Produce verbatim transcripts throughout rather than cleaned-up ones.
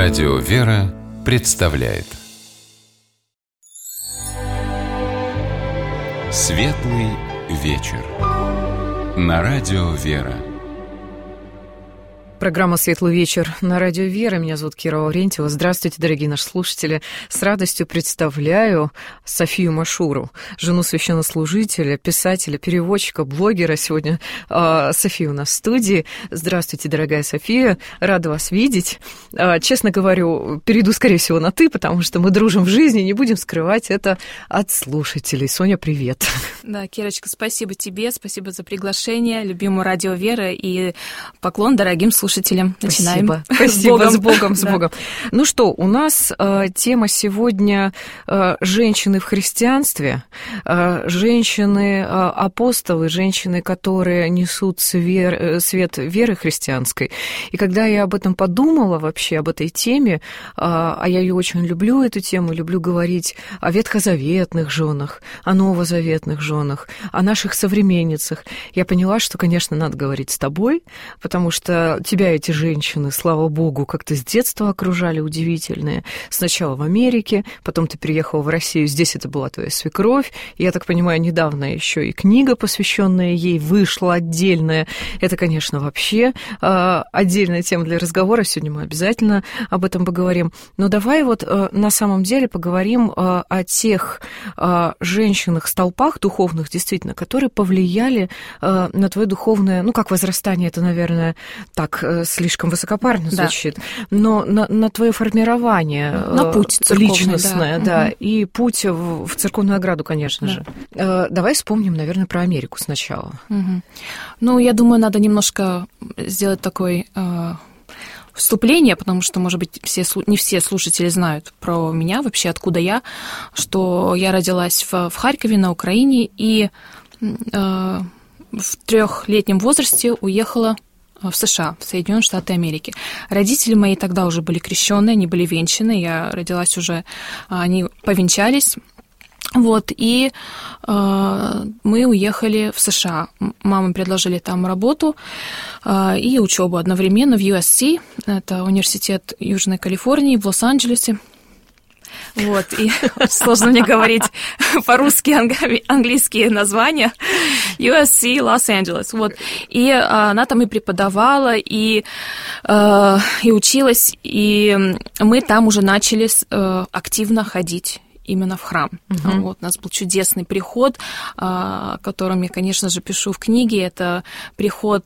Радио «Вера» представляет Светлый вечер на Радио «Вера». Программа «Светлый вечер» на Радио «Вера». Меня зовут Кира Лаврентьева. Здравствуйте, дорогие наши слушатели. С радостью представляю Софию Машуру, жену священнослужителя, писателя, переводчика, блогера. Сегодня э, София у нас в студии. Здравствуйте, дорогая София. Рада вас видеть. Э, честно говорю, перейду, скорее всего, на «ты», потому что мы дружим в жизни, не будем скрывать это от слушателей. Соня, привет. Да, Кирочка, спасибо тебе, спасибо за приглашение, любимому Радио «Вера», и поклон дорогим слушателям. Слушателям. Начинаем. Спасибо. Спасибо. С Богом, с да. Богом. Ну что, у нас э, тема сегодня э, женщины в христианстве, э, женщины-апостолы, женщины, которые несут свер, свет веры христианской. И когда я об этом подумала вообще, об этой теме, э, а я ее очень люблю, эту тему, люблю говорить о ветхозаветных женах, о новозаветных женах, о наших современницах, я поняла, что, конечно, надо говорить с тобой, потому что тебя эти женщины, слава богу, как-то с детства окружали, удивительные. Сначала в Америке, потом ты переехала в Россию, здесь это была твоя свекровь. Я так понимаю, недавно еще и книга, посвященная ей, вышла отдельная. Это, конечно, вообще э, отдельная тема для разговора. Сегодня мы обязательно об этом поговорим. Но давай вот э, на самом деле поговорим э, о тех э, женщинах-столпах духовных, действительно, которые повлияли э, на твое духовное, ну, как возрастание, это, наверное, так слишком высокопарно звучит, да. но на, на твое формирование на путь личностное, да, да, угу. и путь в, в церковную ограду, конечно да. же. Давай вспомним, наверное, про Америку сначала. Угу. Ну, я думаю, надо немножко сделать такой э, вступление, потому что, может быть, все, не все слушатели знают про меня, вообще откуда я, что я родилась в, в Харькове на Украине и э, в трехлетнем возрасте уехала в США, в Соединенные Штаты Америки. Родители мои тогда уже были крещены, они были венчаны, я родилась уже, они повенчались. Вот, и э, мы уехали в США. Маме предложили там работу э, и учебу одновременно в ю эс си, это университет Южной Калифорнии в Лос-Анджелесе. Вот, и сложно мне говорить по-русски английские названия. ю эс си, Лос-Анджелес, вот. И она там и преподавала, и, и училась, и мы там уже начали активно ходить именно в храм. Uh-huh. Вот, у нас был чудесный приход, о котором я, конечно же, пишу в книге. Это приход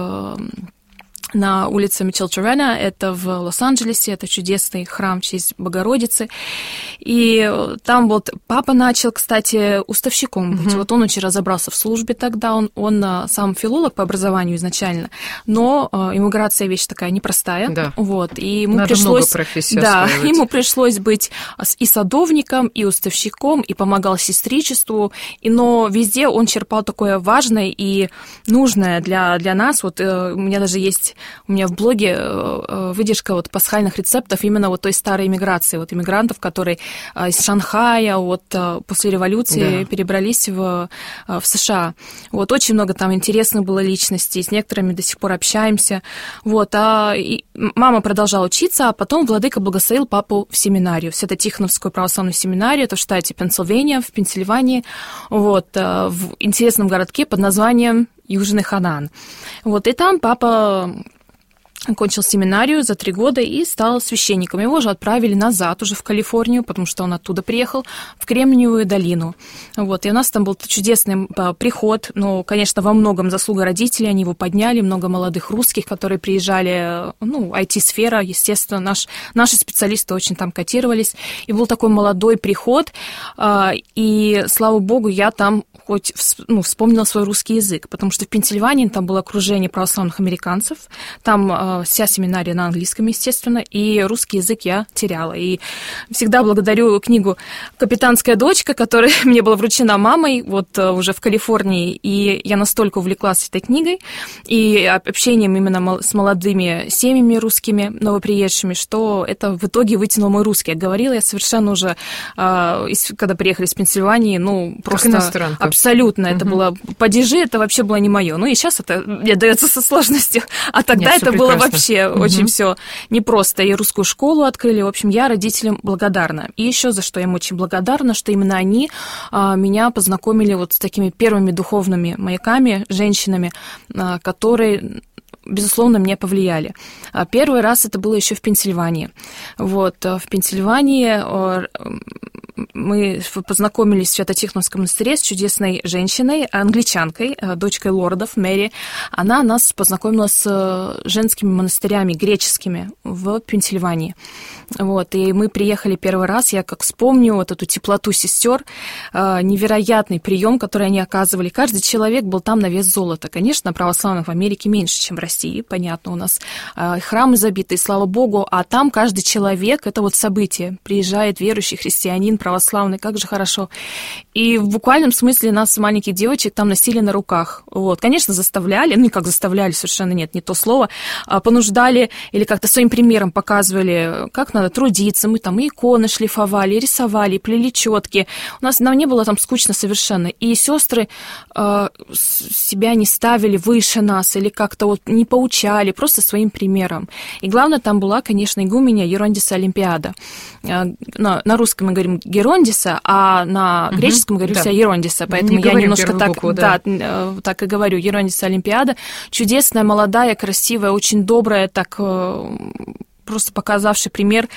на улице Мичелчурена, это в Лос-Анджелесе, это чудесный храм в честь Богородицы. И там вот папа начал, кстати, уставщиком быть. Mm-hmm. Вот он очень разобрался в службе тогда, он, он сам филолог по образованию изначально, но иммиграция вещь такая непростая. Да. Вот, и ему Надо пришлось, много профессий да, осваивать. Ему пришлось быть и садовником, и уставщиком, и помогал сестричеству, и, но везде он черпал такое важное и нужное для, для нас. Вот у меня даже есть У меня в блоге выдержка вот пасхальных рецептов именно вот той старой иммиграции, вот иммигрантов, которые из Шанхая вот после революции да. перебрались в, в США. Вот очень много там интересных было личностей, с некоторыми до сих пор общаемся. Вот, а и мама продолжала учиться, а потом владыка благословил папу в семинарию, в Свято-Тихоновскую православную семинарию, это в штате Пенсильвания, в Пенсильвании, вот, в интересном городке под названием Южный Ханаан. Вот, и там папа окончил семинарию за три года и стал священником. Его же отправили назад уже в Калифорнию, потому что он оттуда приехал, в Кремниевую долину. Вот, и у нас там был чудесный приход, но, конечно, во многом заслуга родителей, они его подняли, много молодых русских, которые приезжали, ну, ай ти-сфера, естественно, наш, наши специалисты очень там котировались, и был такой молодой приход, и, слава богу, я там хоть ну, вспомнила свой русский язык, потому что в Пенсильвании там было окружение православных американцев, там э, вся семинария на английском, естественно, и русский язык я теряла. И всегда благодарю книгу «Капитанская дочка», которая мне была вручена мамой вот э, уже в Калифорнии, и я настолько увлеклась этой книгой и общением именно с молодыми семьями русскими, новоприезжими, что это в итоге вытянул мой русский. Я говорила, я совершенно уже, э, когда приехали из Пенсильвании, ну, просто... Абсолютно. Это было падежи, это вообще было не мое. Ну и сейчас это мне дается со сложностью. А тогда Нет, это было прекрасно. Вообще угу. очень все непросто. И русскую школу открыли. В общем, я родителям благодарна. И еще за что я им очень благодарна, что именно они а, меня познакомили вот с такими первыми духовными маяками, женщинами, а, которые... безусловно, мне повлияли. Первый раз это было еще в Пенсильвании. Вот, в Пенсильвании мы познакомились в Свято-Тихоновском монастыре с чудесной женщиной, англичанкой, дочкой лордов, Мэри. Она нас познакомила с женскими монастырями греческими в Пенсильвании. Вот, и мы приехали первый раз, я как вспомню вот эту теплоту сестер, невероятный прием, который они оказывали. Каждый человек был там на вес золота. Конечно, православных в Америке меньше, чем в России, понятно, у нас храмы забиты, слава богу, а там каждый человек, это вот событие. Приезжает верующий христианин, православный, как же хорошо. И в буквальном смысле нас, маленьких девочек, там носили на руках. Вот, конечно, заставляли, ну, как заставляли, совершенно нет, не то слово, понуждали или как-то своим примером показывали, как надо трудиться. Мы там и иконы шлифовали, и рисовали, и плели четки. У нас нам не было там скучно совершенно. И сестры э, себя не ставили выше нас или как-то вот не поучали, просто своим примером. И главное, там была, конечно, игуменя Ерондиса Олимпиада. Э, на, на русском мы говорим Герондиса, а на угу, греческом мы говорим да. вся Ерондиса. Поэтому не я немножко так, букву, да. Да, э, так и говорю. Ерондиса Олимпиада. Чудесная, молодая, красивая, очень добрая, так... Э, просто показавший пример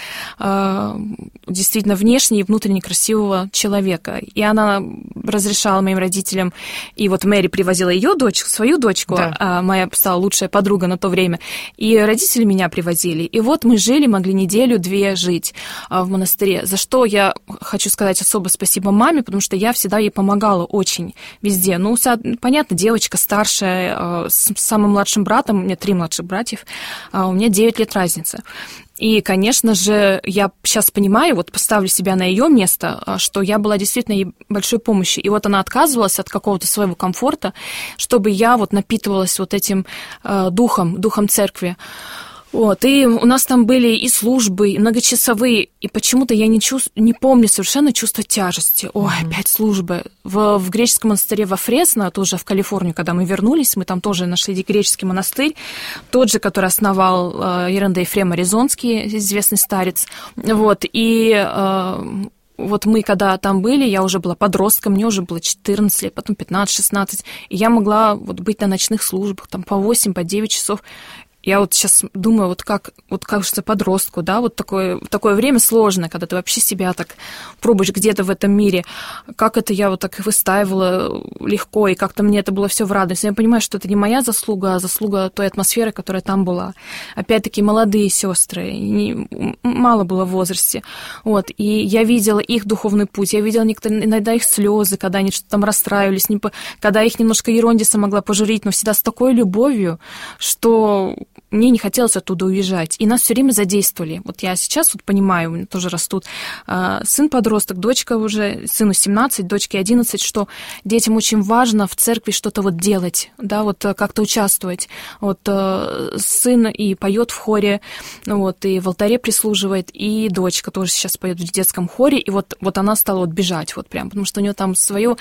э, действительно внешне и внутренне красивого человека. И она разрешала моим родителям, и вот Мэри привозила ее дочь, свою дочку, да. а моя стала лучшая подруга на то время, и родители меня привозили. И вот мы жили, могли неделю-две жить э, в монастыре, за что я хочу сказать особо спасибо маме, потому что я всегда ей помогала очень везде. Ну, понятно, девочка старшая, э, с самым младшим братом, у меня три младших братьев, э, у меня девять лет разница. И, конечно же, я сейчас понимаю, вот поставлю себя на ее место, что я была действительно ей большой помощью. И вот она отказывалась от какого-то своего комфорта, чтобы я вот напитывалась вот этим э, духом, духом церкви. Вот, и у нас там были и службы, и многочасовые, и почему-то я не, чувств... не помню совершенно чувство тяжести. Ой, mm-hmm. опять службы. В, в греческом монастыре во Фресно, тоже в Калифорнию, когда мы вернулись, мы там тоже нашли греческий монастырь, тот же, который основал э, Ерандей Ефрем Аризонский, известный старец. Вот, и... Э, Вот мы, когда там были, я уже была подростком, мне уже было четырнадцать лет, потом пятнадцать-шестнадцать, и я могла вот быть на ночных службах, там по восемь, по девять часов. Я вот сейчас думаю, вот как, вот кажется, подростку, да, вот такое, такое время сложное, когда ты вообще себя так пробуешь где-то в этом мире, как это я вот так выстаивала легко, и как-то мне это было все в радость. Я понимаю, что это не моя заслуга, а заслуга той атмосферы, которая там была. Опять-таки, молодые сестры, не, мало было в возрасте, вот, и я видела их духовный путь, я видела некоторые, иногда их слезы, когда они что-то там расстраивались, не, когда их немножко Ерондиса могла пожурить, но всегда с такой любовью, что... Мне не хотелось оттуда уезжать, и нас все время задействовали. Вот я сейчас вот понимаю, у меня тоже растут э, сын-подросток, дочка уже, сыну семнадцать, дочке одиннадцать, что детям очень важно в церкви что-то вот делать, да, вот как-то участвовать. Вот э, сын и поет в хоре, вот, и в алтаре прислуживает, и дочка тоже сейчас поет в детском хоре, и вот, вот она стала вот бежать, вот прям, потому что у нее там свое,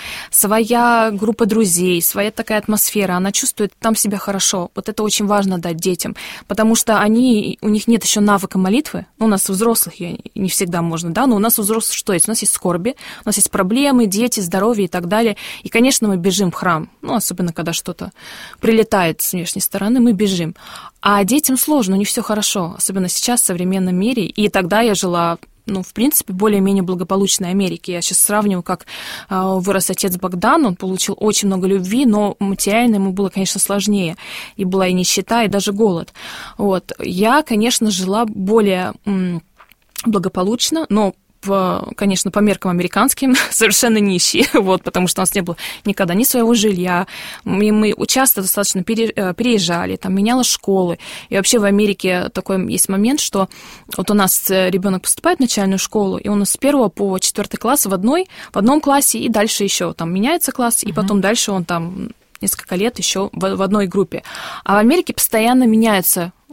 своя группа друзей, своя такая атмосфера, она чувствует там себя хорошо. Вот это очень важно дать детям, потому что они, у них нет еще навыка молитвы. Ну, у нас у взрослых не всегда можно, да, но у нас у взрослых что есть? У нас есть скорби, у нас есть проблемы, дети, здоровье и так далее. И, конечно, мы бежим в храм, ну, особенно когда что-то прилетает с внешней стороны, мы бежим. А детям сложно, у них все хорошо, особенно сейчас в современном мире. И тогда я жила... ну, в принципе, более-менее благополучной Америки. Я сейчас сравниваю, как э, вырос отец Богдан, он получил очень много любви, но материально ему было, конечно, сложнее. И была и нищета, и даже голод. Вот. Я, конечно, жила более м, благополучно, но в, конечно, по меркам американским, совершенно нищие, вот, потому что у нас не было никогда ни своего жилья, мы, мы часто достаточно пере, переезжали, там, меняла школы, и вообще в Америке такой есть момент, что вот у нас ребенок поступает в начальную школу, и он с первого по четвертый класс в одной, в одном классе, и дальше еще там меняется класс, и потом uh-huh. дальше он там несколько лет еще в, в одной группе. А в Америке постоянно меняются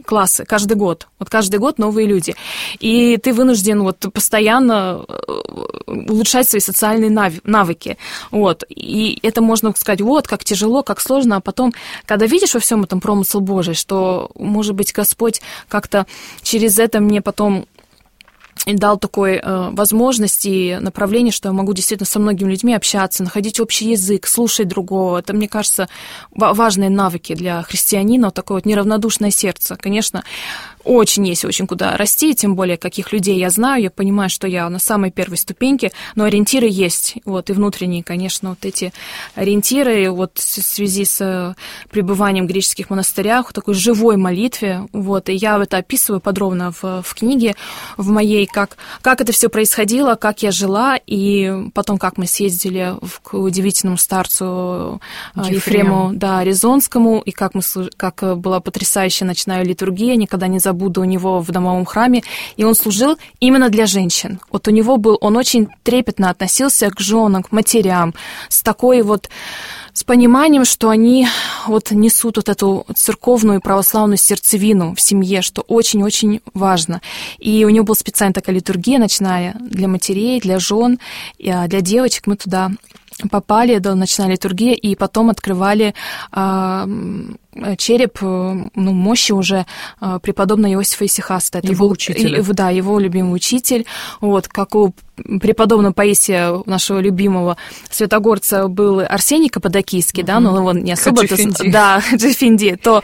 классы каждый год. Вот каждый год новые люди. И ты вынужден вот постоянно улучшать свои социальные навыки. Вот. И это можно сказать, вот, как тяжело, как сложно, а потом, когда видишь во всем этом промысел Божий, что, может быть, Господь как-то через это мне потом и дал такой э, возможность и направление, что я могу действительно со многими людьми общаться, находить общий язык, слушать другого. Это, мне кажется, важные навыки для христианина, вот такое вот неравнодушное сердце. Конечно, очень есть очень куда расти, тем более каких людей я знаю, я понимаю, что я на самой первой ступеньке, но ориентиры есть, вот, и внутренние, конечно, вот эти ориентиры, вот, в связи с пребыванием в греческих монастырях, в такой живой молитве, вот, и я это описываю подробно в, в книге, в моей, как, как это все происходило, как я жила, и потом, как мы съездили в, к удивительному старцу Ефрему, Ефрему да, Аризонскому, и как, мы, как была потрясающая ночная литургия, никогда не забуду у него в домовом храме, и он служил именно для женщин. Вот у него был, он очень трепетно относился к женам, к матерям, с такой вот, с пониманием, что они вот несут вот эту церковную православную сердцевину в семье, что очень-очень важно. И у него была специальная такая литургия ночная для матерей, для жен, для девочек. Мы туда попали, до ночная литургия, и потом открывали а, череп, ну, мощи уже а, преподобного Иосифа Исихаста. Это его был, учителя. И, да, его любимый учитель. Вот, как у преподобного Паисия, нашего любимого святогорца, был Арсений Каппадокийский, mm-hmm. да, но он не особо... Хаджифинди. Да, Хаджифинди, то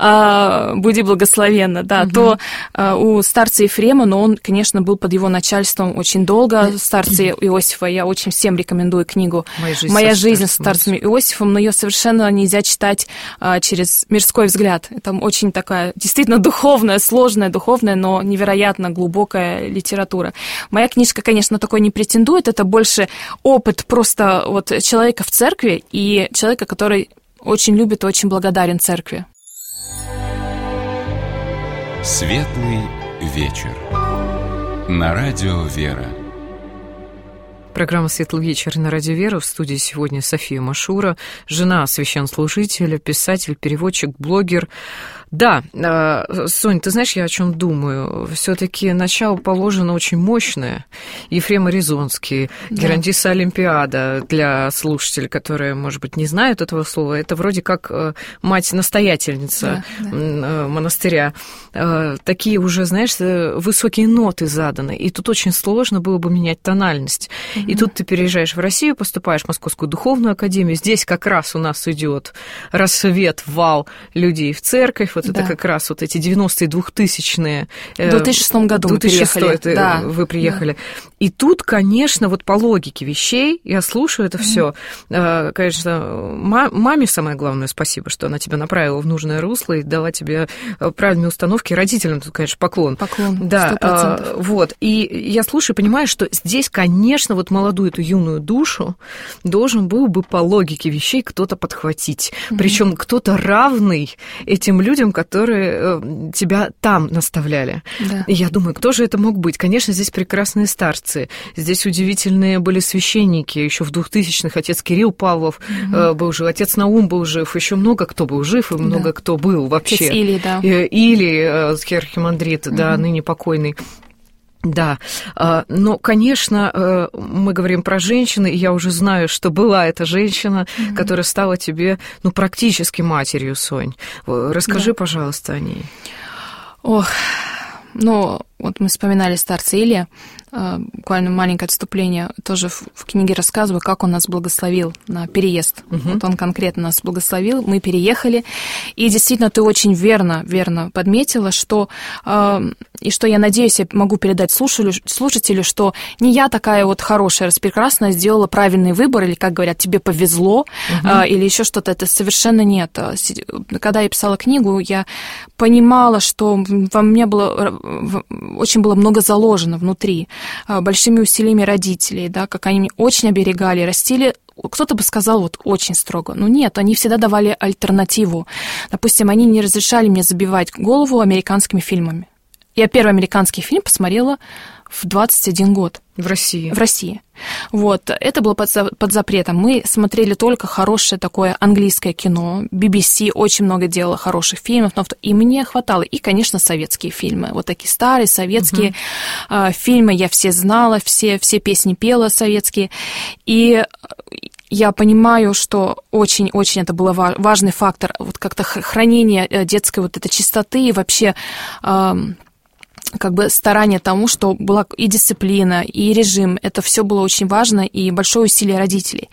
а, «Буди благословенна», да, mm-hmm. то а, у старца Ефрема, но он, конечно, был под его начальством очень долго, старца Иосифа. Я очень всем рекомендую книгу «Моя жизнь, Моя жизнь с старцем Иосифом», но ее совершенно нельзя читать а, через мирской взгляд. Это очень такая действительно духовная, сложная, духовная, но невероятно глубокая литература. Моя книжка, конечно, такой не претендует, это больше опыт просто вот человека в церкви и человека, который очень любит и очень благодарен церкви. Светлый вечер. На радио «Вера». Программа «Светлый вечер» на радио «Вера». В студии сегодня София Машура, жена священнослужителя, писатель, переводчик, блогер. Да, Сонь, ты знаешь, я о чем думаю? Все-таки начало положено очень мощное. Ефрем Аризонский, да. Герондиса Олимпиада, для слушателей, которые, может быть, не знают этого слова, это вроде как мать-настоятельница да, да. монастыря. Такие уже, знаешь, высокие ноты заданы. И тут очень сложно было бы менять тональность. Mm-hmm. И тут ты переезжаешь в Россию, поступаешь в Московскую духовную академию. Здесь как раз у нас идет рассвет, вал людей в церковь. Вот да. это как раз вот эти девяностые, двухтысячные. В две тысячи шестом году мы приехали. Это да. вы приехали. Да. И тут, конечно, вот по логике вещей, я слушаю это все. Mm-hmm. Конечно, маме самое главное спасибо, что она тебя направила в нужное русло и дала тебе правильные установки. Родителям тут, конечно, поклон. Поклон, да, сто процентов. Вот. И я слушаю и понимаю, что здесь, конечно, вот молодую эту юную душу должен был бы по логике вещей кто-то подхватить. Mm-hmm. Причем кто-то равный этим людям, которые тебя там наставляли. Да. И я думаю, кто же это мог быть? Конечно, здесь прекрасные старцы. Здесь удивительные были священники. Еще в двухтысячных отец Кирилл Павлов mm-hmm. был жив, отец Наум был жив. Еще много кто был жив, и много да. кто был вообще. Отец Илий, да. Илий, архимандрит, mm-hmm. да, ныне покойный. Да, но, конечно, мы говорим про женщину, и я уже знаю, что была эта женщина, mm-hmm. которая стала тебе, ну, практически матерью, Сонь. Расскажи, да. пожалуйста, о ней. Ох, ну, вот мы вспоминали старца Илия, буквально маленькое отступление, тоже в книге рассказываю, как он нас благословил на переезд. Угу. Вот он конкретно нас благословил, мы переехали, и действительно ты очень верно, верно подметила, что, и что я надеюсь, я могу передать слушателю, слушателю, что не я такая вот хорошая, распрекрасная, сделала правильный выбор, или, как говорят, тебе повезло, угу. или еще что-то, это совершенно нет. Когда я писала книгу, я понимала, что во мне было, очень было много заложено внутри, большими усилиями родителей, да, как они меня очень оберегали, растили, кто-то бы сказал вот очень строго, но нет, они всегда давали альтернативу. Допустим, они не разрешали мне забивать голову американскими фильмами. Я первый американский фильм посмотрела в двадцать один год. В России. В России. Вот. Это было под, под запретом. Мы смотрели только хорошее такое английское кино. би би си очень много делало хороших фильмов, но и мне хватало. И, конечно, советские фильмы. Вот такие старые советские uh-huh. э, фильмы. Я все знала, все, все песни пела советские. И я понимаю, что очень-очень это был важный фактор. Вот как-то хранение детской вот этой чистоты и вообще... Э, как бы старание тому, что была и дисциплина, и режим. Это все было очень важно, и большое усилие родителей.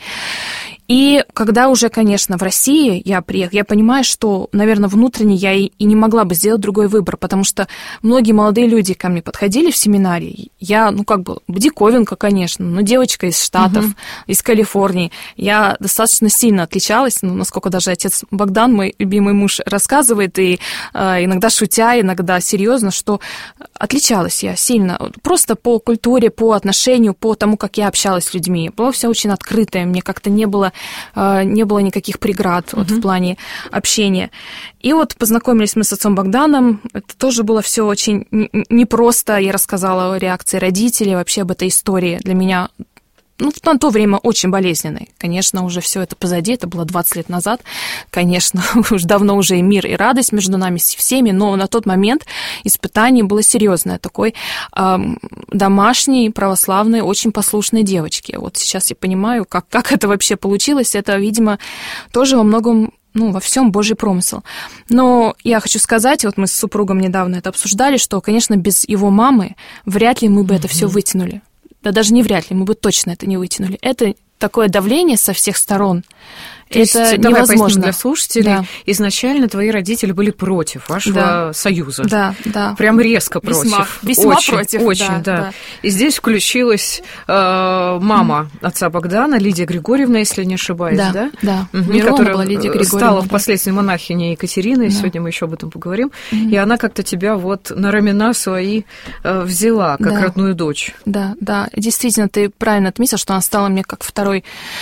И когда уже, конечно, в России я приехала, я понимаю, что, наверное, внутренне я и не могла бы сделать другой выбор, потому что многие молодые люди ко мне подходили в семинарии. Я, ну, как бы, диковинка, конечно, но девочка из Штатов, uh-huh. из Калифорнии. Я достаточно сильно отличалась, ну, насколько даже отец Богдан, мой любимый муж, рассказывает, и э, иногда шутя, иногда серьезно, что отличалась я сильно. Просто по культуре, по отношению, по тому, как я общалась с людьми. Была вся очень открытая, мне как-то не было... не было никаких преград uh-huh. вот, в плане общения. И вот познакомились мы с отцом Богданом. Это тоже было все очень непросто. Я рассказала о реакции родителей, вообще об этой истории. Для меня, ну, на то время очень болезненной. Конечно, уже все это позади, это было двадцать лет назад. Конечно, уж давно уже и мир, и радость между нами всеми, но на тот момент испытание было серьезное. Такой э, домашней, православной, очень послушной девочки. Вот сейчас я понимаю, как, как это вообще получилось. Это, видимо, тоже во многом, ну, во всем Божий промысел. Но я хочу сказать, вот мы с супругом недавно это обсуждали, что, конечно, без его мамы вряд ли мы бы mm-hmm. это все вытянули. Да даже не вряд ли, мы бы точно это не вытянули. Это такое давление со всех сторон. То это есть, невозможно. Давай поясним для слушателей. Да. Изначально твои родители были против вашего да. союза. Да, да. Прям резко против. Весьма, весьма очень, против. Очень, да, да. да. И здесь включилась э, мама mm. отца Богдана, Лидия Григорьевна, если не ошибаюсь, да? Да, да. Угу, Миронова которая была Лидия Григорьевна. Стала да. впоследствии монахиней Екатериной, да. Сегодня мы еще об этом поговорим. Mm. И она как-то тебя вот на рамена свои э, взяла, как да. родную дочь. Да, да. Действительно, ты правильно отметил, что она стала мне как второй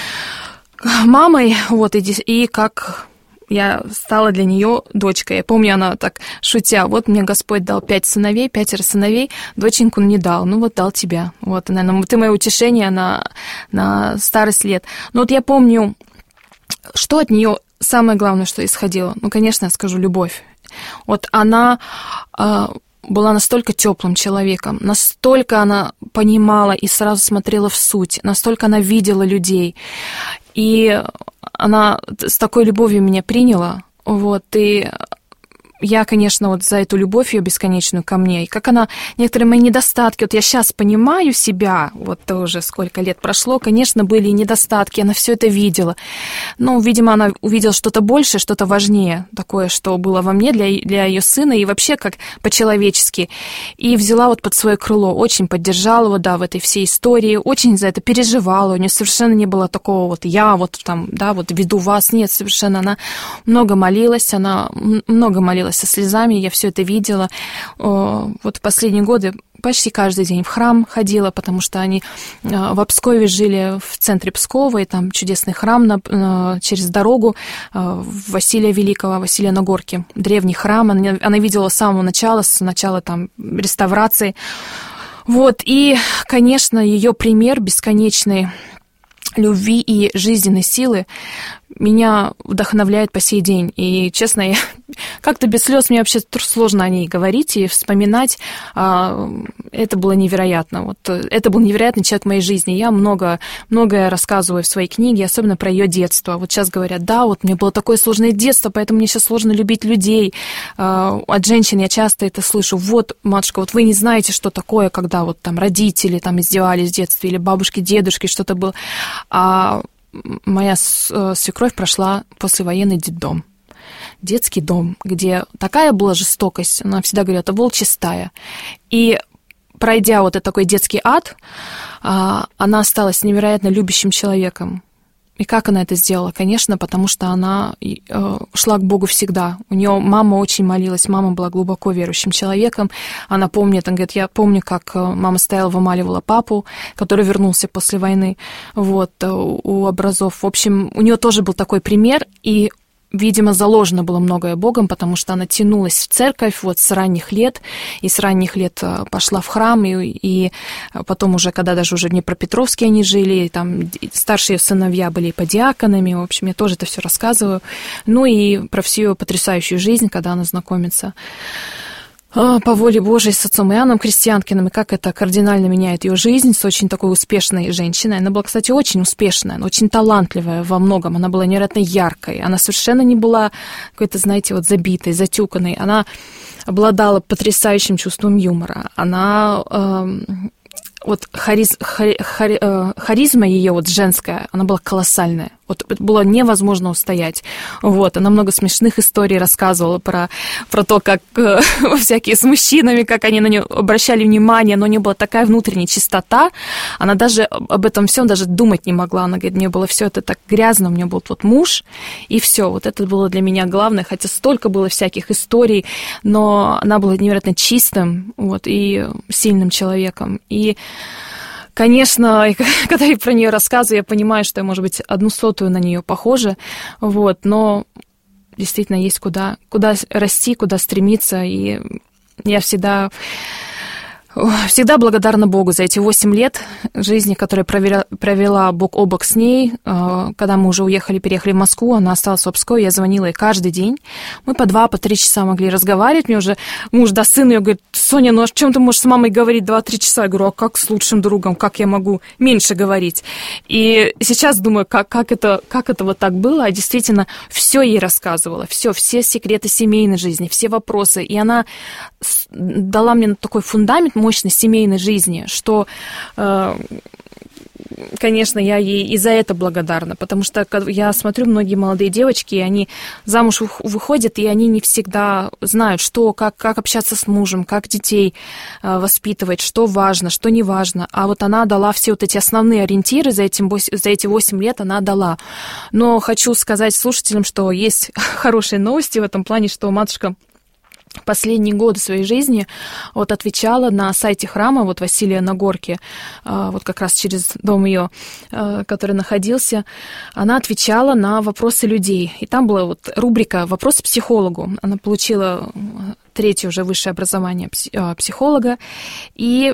мамой, вот, и, и как я стала для нее дочкой. Я помню, она так шутя, вот мне Господь дал пять сыновей, пятеро сыновей, доченьку не дал, ну вот дал тебя. Вот, наверное, ты мое утешение на, на старость лет. Но вот я помню, что от нее самое главное, что исходило. Ну, конечно, я скажу, любовь. Вот она... была настолько теплым человеком, настолько она понимала и сразу смотрела в суть, настолько она видела людей. И она с такой любовью меня приняла, вот, и я, конечно, вот за эту любовь ее бесконечную ко мне, и как она, некоторые мои недостатки, вот я сейчас понимаю себя, вот уже сколько лет прошло, конечно, были и недостатки, она все это видела, но, видимо, она увидела что-то большее, что-то важнее, такое, что было во мне для, для ее сына, и вообще как по-человечески, и взяла вот под свое крыло, очень поддержала его, да, в этой всей истории, очень за это переживала, у нее совершенно не было такого вот я вот там, да, вот веду вас, нет, совершенно, она много молилась, она много молилась со слезами, я все это видела. Вот в последние годы почти каждый день в храм ходила, потому что они в Пскове жили, в центре Пскова, и там чудесный храм на, через дорогу Василия Великого, Василия на Горке. Древний храм, она, она видела с самого начала, с начала там реставрации. Вот, и, конечно, ее пример бесконечный любви и жизненной силы меня вдохновляет по сей день. И, честно, я как-то без слез мне вообще сложно о ней говорить и вспоминать. Это было невероятно. Вот, это был невероятный человек в моей жизни. Я много, многое рассказываю в своей книге, особенно про ее детство. Вот сейчас говорят, да, вот мне было такое сложное детство, поэтому мне сейчас сложно любить людей. От женщин я часто это слышу. Вот, матушка, вот вы не знаете, что такое, когда вот там родители там издевались в детстве, или бабушки, дедушки, что-то было. А моя свекровь прошла послевоенный детдом. Детский дом, где такая была жестокость, она всегда говорила, это волчья стая. И пройдя вот этот такой детский ад, она осталась невероятно любящим человеком. И как она это сделала? Конечно, потому что она шла к Богу всегда. У нее мама очень молилась, мама была глубоко верующим человеком. Она помнит, она говорит, я помню, как мама стояла, вымаливала папу, который вернулся после войны, вот, у образов. В общем, у нее тоже был такой пример, и видимо, заложено было многое Богом, потому что она тянулась в церковь вот с ранних лет, и с ранних лет пошла в храм, и, и потом уже, когда даже уже в Днепропетровске они жили, там старшие сыновья были подиаконами, в общем, я тоже это все рассказываю. Ну и про всю ее потрясающую жизнь, когда она знакомится по воле Божией с отцом Иоанном Крестьянкиным, и как это кардинально меняет ее жизнь с очень такой успешной женщиной. Она была, кстати, очень успешная, очень талантливая во многом, она была невероятно яркой, она совершенно не была какой-то, знаете, вот забитой, затюканной, она обладала потрясающим чувством юмора, она... Э, вот хариз, хари, хари, э, харизма ее вот женская, она была колоссальная. Вот было невозможно устоять. Вот, она много смешных историй рассказывала про, про то, как э, всякие с мужчинами, как они на нее обращали внимание, но у нее была такая внутренняя чистота, она даже об этом всем даже думать не могла. Она говорит, мне было все это так грязно, у меня был вот муж, и все. Вот это было для меня главное, хотя столько было всяких историй, но она была невероятно чистым, вот, и сильным человеком. И конечно, когда я про нее рассказываю, я понимаю, что я, может быть, одну сотую на нее похожа, вот, но действительно есть куда, куда расти, куда стремиться, и я всегда... Всегда благодарна Богу за эти восемь лет жизни, которые провела, провела бок о бок с ней. Когда мы уже уехали, переехали в Москву, она осталась в Обской, я звонила ей каждый день. Мы по два, по три часа могли разговаривать. Мне уже муж, да, сын ее говорит, Соня, ну о чем ты можешь с мамой говорить два-три часа? Я говорю, а как с лучшим другом, как я могу меньше говорить? И сейчас думаю, как, как, это, как это вот так было. А действительно, все ей рассказывала, все, все секреты семейной жизни, все вопросы. И она дала мне такой фундамент мощной семейной жизни, что, конечно, я ей и за это благодарна, потому что я смотрю, многие молодые девочки, они замуж выходят, и они не всегда знают, что, как, как общаться с мужем, как детей воспитывать, что важно, что не важно. А вот она дала все вот эти основные ориентиры за, этим, за эти восемь лет, она дала. Но хочу сказать слушателям, что есть хорошие новости в этом плане, что матушка последние годы своей жизни вот отвечала на сайте храма, вот Василия на Горке, вот как раз через дом ее, который находился, она отвечала на вопросы людей. И там была вот рубрика «Вопросы психологу». Она получила третье уже высшее образование психолога, и...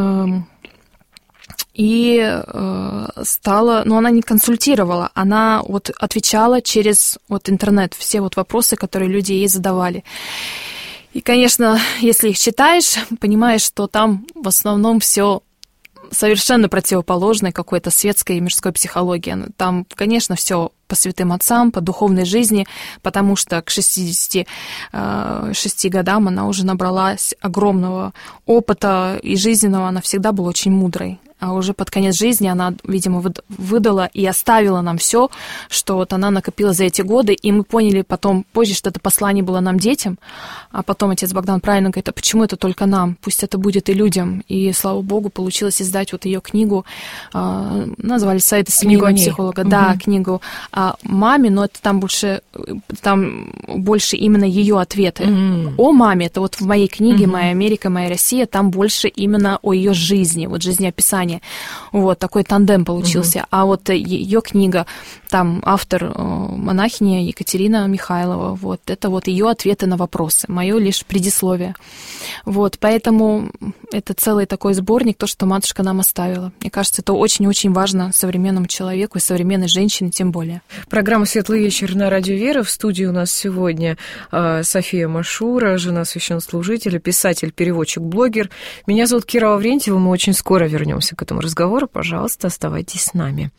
И э, стала, но она не консультировала, она вот отвечала через вот интернет все вот вопросы, которые люди ей задавали. И, конечно, если их читаешь, понимаешь, что там в основном все совершенно противоположной какой-то светской и мирской психологии. Там, конечно, все по святым отцам, по духовной жизни, потому что к шестидесяти шести годам она уже набралась огромного опыта и жизненного, она всегда была очень мудрой. А уже под конец жизни она, видимо, выдала и оставила нам все, что вот она накопила за эти годы, и мы поняли потом, позже, что это послание было нам, детям, а потом отец Богдан правильно говорит, а почему это только нам? Пусть это будет и людям. И, слава Богу, получилось издать вот ее книгу, назвали «Советы семейного психолога». Угу. Да, книгу о маме, но это там больше, там больше именно ее ответы. Угу. О маме, это вот в моей книге угу. «Моя Америка, моя Россия», там больше именно о ее жизни, вот жизнеописание. Вот, такой тандем получился. Угу. А вот ее книга, там автор монахиня Екатерина Михайлова, вот, это вот ее ответы на вопросы, мое лишь предисловие. Вот, поэтому это целый такой сборник, то, что матушка нам оставила. Мне кажется, это очень-очень важно современному человеку и современной женщине тем более. Программа «Светлый вечер» на Радио Вера. В студии у нас сегодня София Машура, жена священнослужителя, писатель, переводчик, блогер. Меня зовут Кира Лаврентьева, мы очень скоро вернемся к этому разговору. Пожалуйста, оставайтесь с нами.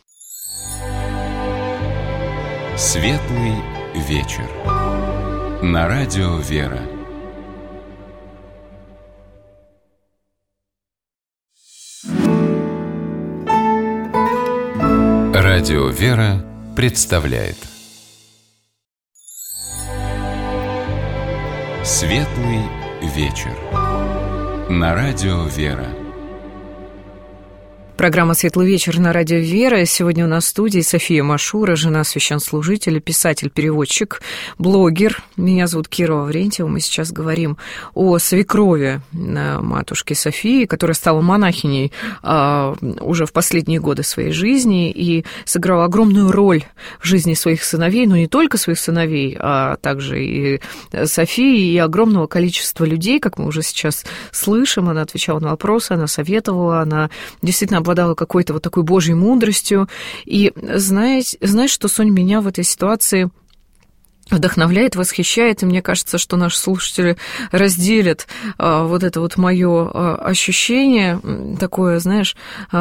Светлый вечер на Радио Вера. Радио Вера представляет Светлый вечер на Радио Вера. Программа «Светлый вечер» на радио «Вера». Сегодня у нас в студии София Машура, жена священнослужителя, писатель-переводчик, блогер. Меня зовут Кира Лаврентьева. Мы сейчас говорим о свекрови матушки Софии, которая стала монахиней а, уже в последние годы своей жизни и сыграла огромную роль в жизни своих сыновей, но не только своих сыновей, а также и Софии, и огромного количества людей, как мы уже сейчас слышим. Она отвечала на вопросы, она советовала, она действительно обладала какой-то вот такой божьей мудростью. И знаешь, знаешь, что, Сонь, меня в этой ситуации вдохновляет, восхищает, и мне кажется, что наши слушатели разделят а, вот это вот моё а, ощущение, такое, знаешь,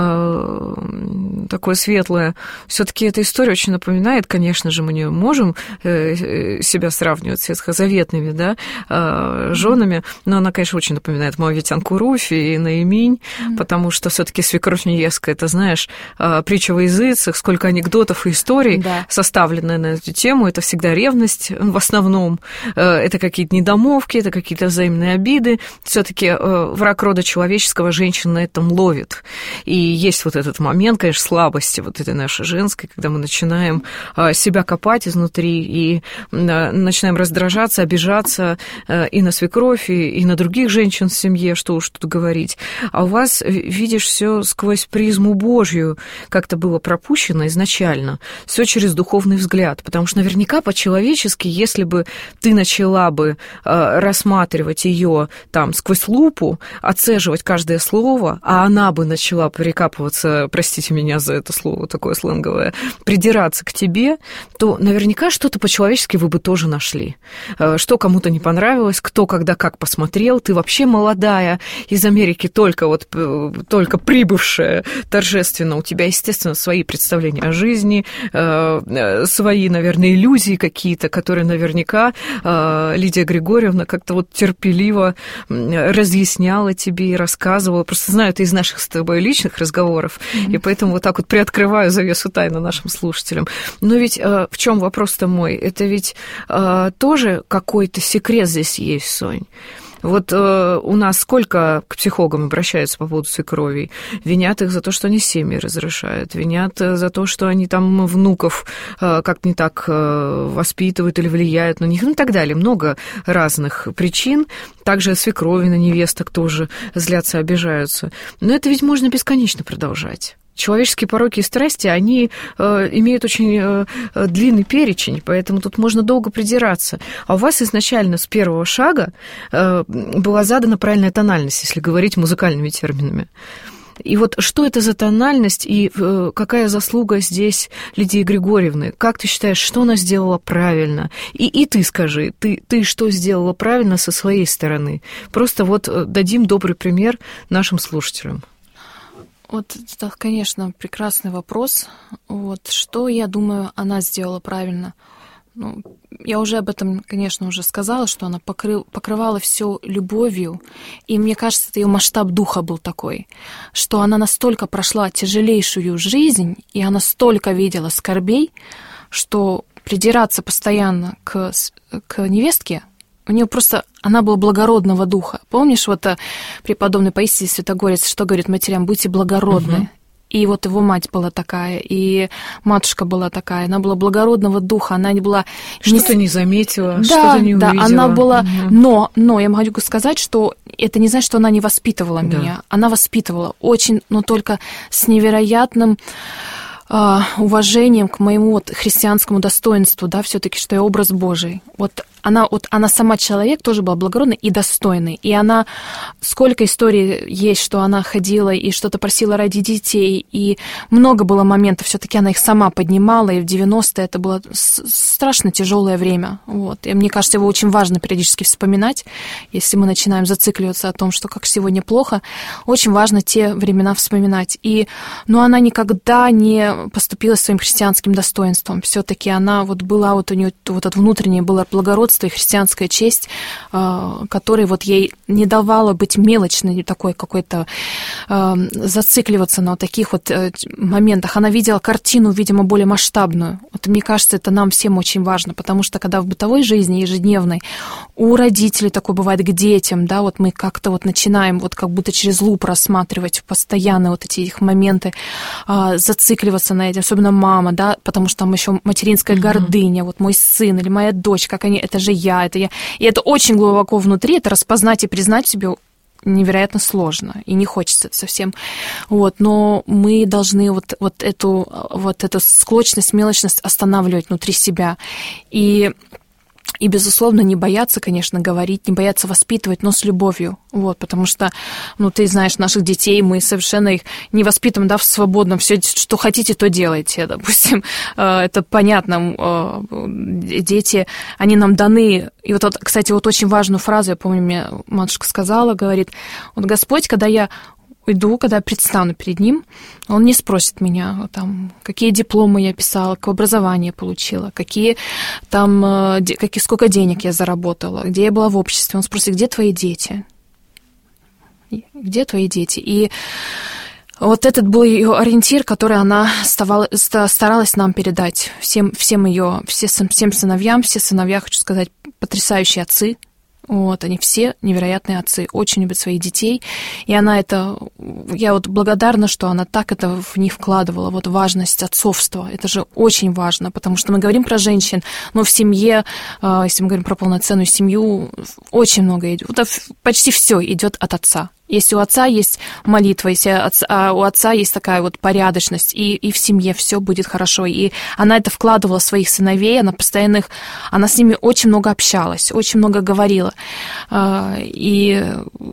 а, такое светлое. Всё-таки эта история очень напоминает, конечно же, мы не можем э, себя сравнивать с ветхозаветными, да, а, женами, но она, конечно, очень напоминает Моавитянку Руфь и Наиминь, mm-hmm. потому что всё-таки свекровь невестка, это, знаешь, а, притча во языцах, сколько анекдотов и историй да. составлены на эту тему, это всегда ревность. В основном это какие-то недомовки, это какие-то взаимные обиды. Все-таки враг рода человеческого женщин на этом ловит. И есть вот этот момент, конечно, слабости вот этой нашей женской, когда мы начинаем себя копать изнутри и начинаем раздражаться, обижаться и на свекровь, и на других женщин в семье, что уж тут говорить. А у вас, видишь, все сквозь призму Божью как-то было пропущено изначально, все через духовный взгляд, потому что наверняка по-человечески, если бы ты начала бы э, рассматривать ее там сквозь лупу, отцеживать каждое слово, а она бы начала прикапываться, простите меня за это слово такое сленговое, придираться к тебе, то наверняка что-то по-человечески вы бы тоже нашли. Э, что кому-то не понравилось, кто когда как посмотрел, ты вообще молодая, из Америки только вот только прибывшая торжественно, у тебя, естественно, свои представления о жизни, э, свои, наверное, иллюзии какие-то, которые наверняка э, Лидия Григорьевна как-то вот терпеливо разъясняла тебе и рассказывала. Просто знаю это из наших с тобой личных разговоров, mm-hmm. и поэтому вот так вот приоткрываю завесу тайны нашим слушателям. Но ведь э, в чем вопрос-то мой? Это ведь э, тоже какой-то секрет здесь есть, Сонь. Вот э, у нас сколько к психологам обращаются по поводу свекровей? Винят их за то, что они семьи разрушают, винят за то, что они там внуков э, как-то не так э, воспитывают или влияют на них, ну и так далее. Много разных причин. Также свекрови на невесток тоже злятся, обижаются. Но это ведь можно бесконечно продолжать. Человеческие пороки и страсти, они э, имеют очень э, длинный перечень, поэтому тут можно долго придираться. А у вас изначально с первого шага э, была задана правильная тональность, если говорить музыкальными терминами. И вот что это за тональность и э, какая заслуга здесь Лидии Григорьевны? Как ты считаешь, что она сделала правильно? И, и ты скажи, ты, ты что сделала правильно со своей стороны? Просто вот дадим добрый пример нашим слушателям. Вот, это, конечно, прекрасный вопрос. Вот, что, я думаю, она сделала правильно? Ну, я уже об этом, конечно, уже сказала, что она покрыл, покрывала все любовью, и мне кажется, это ее масштаб духа был такой, что она настолько прошла тяжелейшую жизнь, и она столько видела скорбей, что придираться постоянно к, к невестке, у нее просто, она была благородного духа. Помнишь, вот преподобный Паисий Святогорец, что говорит матерям: будьте благородны. Угу. И вот его мать была такая, и матушка была такая. Она была благородного духа, она не была... Что-то не заметила, да, что-то не да, увидела. Она была... Угу. Но, но я могу сказать, что это не значит, что она не воспитывала да. меня. Она воспитывала очень, но только с невероятным... уважением к моему вот христианскому достоинству, да, все-таки, что я образ Божий. Вот она, вот она сама человек тоже была благородной и достойной. И она, сколько историй есть, что она ходила и что-то просила ради детей, и много было моментов, все-таки она их сама поднимала, и в девяностые это было страшно тяжелое время. Вот. И мне кажется, его очень важно периодически вспоминать, если мы начинаем зацикливаться о том, что как сегодня плохо, очень важно те времена вспоминать. И, но она никогда не поступила своим христианским достоинством. Все-таки она вот была, вот у нее вот это внутреннее было благородство, благородство и христианская честь, которая вот ей не давала быть мелочной, такой какой-то, зацикливаться на вот таких вот моментах. Она видела картину, видимо, более масштабную. Вот мне кажется, это нам всем очень важно, потому что когда в бытовой жизни ежедневной у родителей такое бывает к детям, да, вот мы как-то вот начинаем вот как будто через луп рассматривать постоянно вот эти их моменты, зацикливаться на этом, особенно мама, да, потому что там еще материнская mm-hmm. гордыня, вот мой сын или моя дочь, как они, это же я, это я. И это очень глубоко внутри, это распознать и признать в себе невероятно сложно, и не хочется это совсем. Вот, но мы должны вот, вот, эту, вот эту склочность, мелочность останавливать внутри себя. И И, безусловно, не бояться, конечно, говорить, не бояться воспитывать, но с любовью. Вот, потому что, ну, ты знаешь, наших детей, мы совершенно их не воспитываем, да, в свободном, все, что хотите, то делайте. Допустим, это понятно, дети, они нам даны. И вот, кстати, вот очень важную фразу, я помню, мне матушка сказала, говорит, вот Господь, когда я уйду, когда я предстану перед Ним, Он не спросит меня, там, какие дипломы я писала, какое образование получила, какие там, какие, сколько денег я заработала, где я была в обществе. Он спросит, где твои дети? Где твои дети? И вот этот был ее ориентир, который она старалась нам передать всем, всем ее, всем сыновьям, все сыновья, хочу сказать, потрясающие отцы. Вот, они все невероятные отцы, очень любят своих детей, и она это, я вот благодарна, что она так это в них вкладывала, вот важность отцовства, это же очень важно, потому что мы говорим про женщин, но в семье, если мы говорим про полноценную семью, очень много идет, почти все идет от отца. Если у отца есть молитва, если у отца есть такая вот порядочность, и, и в семье все будет хорошо. И она это вкладывала в своих сыновей, она постоянно их, она с ними очень много общалась, очень много говорила. И